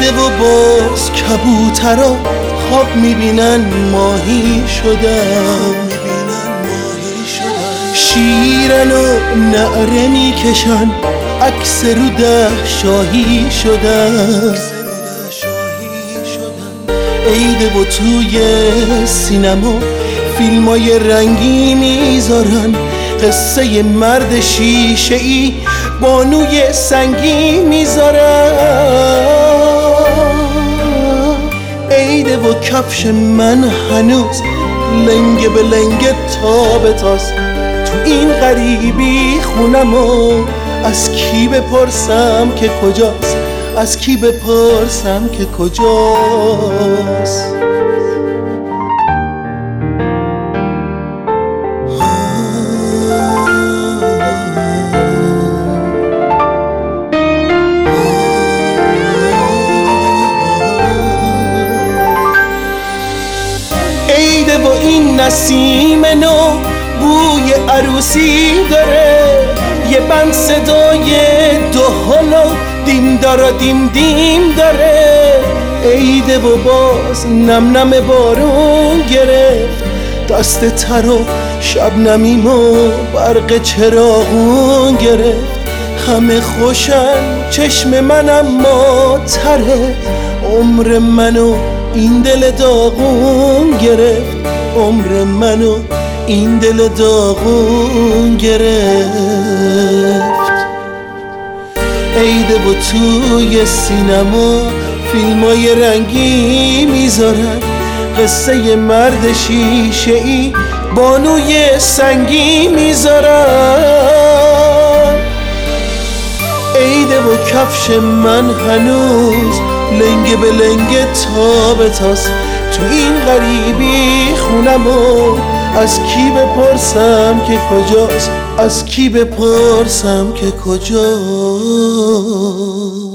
عیده و باز کبوترا خواب میبینن ماهی شدن، شیرن و نعره میکشن عکس رو ده شاهی شدن. عیده و توی سینما فیلمای رنگی میذارن، قصه مرد شیشه ای بانوی سنگی میذارن. عیده و کفش من هنوز لنگه به لنگه تابتاست، تو این غریبی خونمو از کی بپرسم که کجاست، از کی بپرسم که کجاست. عیده و این نسیم نو بوی عروسی داره، یه بند صدای دهل و دیم دارا دیم دیم داره. عیده و باز نم نم بارون گرفت دست تر و شبنمیم و برق چراغون گرفت. همه خوشن چشم من اما تره، عمر منو این دل داغون گرفت، عمر منو این دل داغون گرفت. عیده و توی سینما فیلمای رنگی میذارن، قصه مرد شیشه ای بانوی سنگی میذارن. عیده و کفش من هنوز لنگه به لنگه تابتاست، تو این غریبی خونمو از کی بپرسم که کجاست، از کی بپرسم که کجاست.